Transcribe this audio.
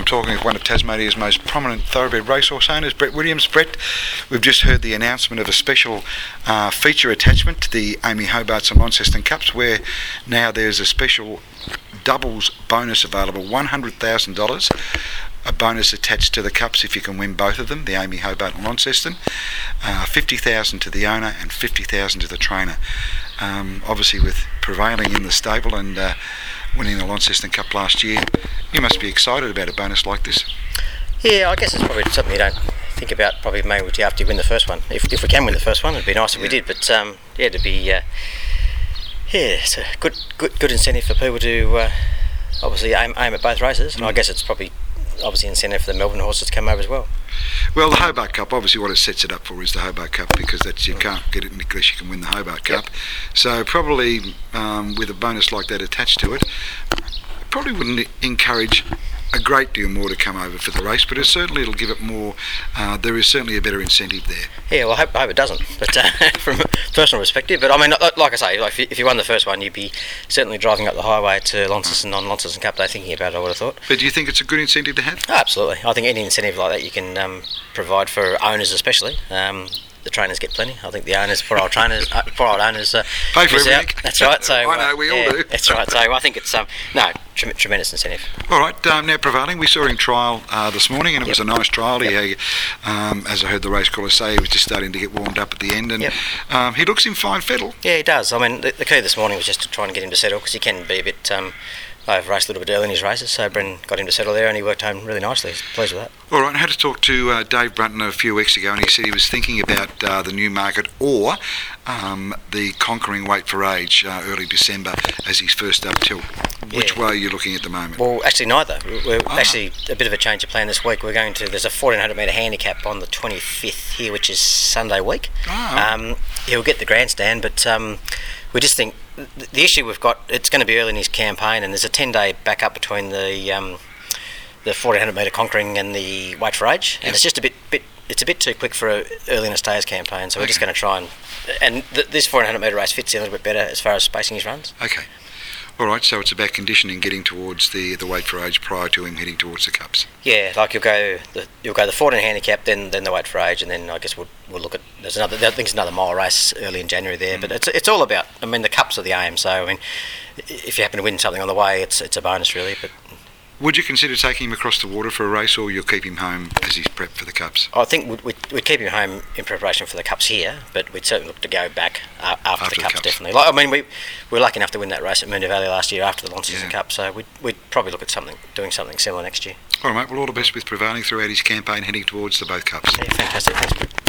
talking with one of Tasmania's most prominent thoroughbred racehorse owners, Brett Williams. Brett, we've just heard the announcement of a special feature attachment to the Amy Hobarts and Launceston Cups, where now there's a special doubles bonus available, $100,000. A bonus attached to the cups if you can win both of them, the Amy Hobart and Launceston. $50,000 to the owner and $50,000 to the trainer. Obviously, with prevailing in the stable and winning the Launceston Cup last year, you must be excited about a bonus like this. Yeah, I guess it's probably something you don't think about probably maybe after you win the first one. If we can win the first one, it'd be nice if we did. But to be it's a good incentive for people to obviously aim at both races, and I guess it's probably obviously incentive for the Melbourne horses to come over as well. Well, the Hobart Cup, obviously what it sets it up for is the Hobart Cup, because you can't get it unless you can win the Hobart Cup. So probably with a bonus like that attached to it, probably wouldn't encourage a great deal more to come over for the race, but it'll give it more. There is certainly a better incentive there. Yeah, well, I hope it doesn't, but from a personal perspective. But I mean, like I say, like if you won the first one, you'd be certainly driving up the highway to Launceston on Launceston Cup Day thinking about it, I would have thought. But do you think it's a good incentive to have? Oh, absolutely. I think any incentive like that you can provide for owners especially. The trainers get plenty. I think the owners, poor old owners, pay for everything. That's right. So I know we all do. That's right. So I think it's tremendous incentive. All right. Now prevailing, we saw him trial this morning, and it was a nice trial. He, as I heard the race caller say, he was just starting to get warmed up at the end, and he looks in fine fettle. Yeah, he does. I mean, the key this morning was just to try and get him to settle, because he can be a bit over-raced a little bit early in his races, so Bren got him to settle there and he worked home really nicely. He's pleased with that. All right, I had to talk to Dave Brunton a few weeks ago, and he said he was thinking about the Newmarket or the Conquering Weight for Age early December as his first up tilt. Which way are you looking at the moment? Well, actually neither. We're actually a bit of a change of plan this week. There's a 1400 metre handicap on the 25th here, which is Sunday week. He'll get the grandstand, but we just think the issue we've got, it's going to be early in his campaign, and there's a 10-day backup between the 1400 metre Conquering and the Weight for Age, and it's just a bit too quick for early in a stayers campaign, so we're just going to try and this 1400 metre race fits in a little bit better as far as spacing his runs. Okay. All right, so it's about conditioning, getting towards the Weight for Age prior to him heading towards the Cups. Yeah, like you'll go the 14 handicap, then the Weight for Age, and then I guess we'll look at I think there's another mile race early in January there. But it's all about, I mean, the Cups are the aim. So I mean, if you happen to win something on the way, it's a bonus really. But would you consider taking him across the water for a race, or you'll keep him home as he's prepped for the Cups? I think we'd keep him home in preparation for the Cups here, but we'd certainly look to go back after the Cups, definitely. Like, I mean, we were lucky enough to win that race at Moonee Valley last year after the Launceston Cup, so we'd probably look at doing something similar next year. All right, mate. Well, all the best with prevailing throughout his campaign heading towards the both Cups. Yeah, fantastic. Thanks.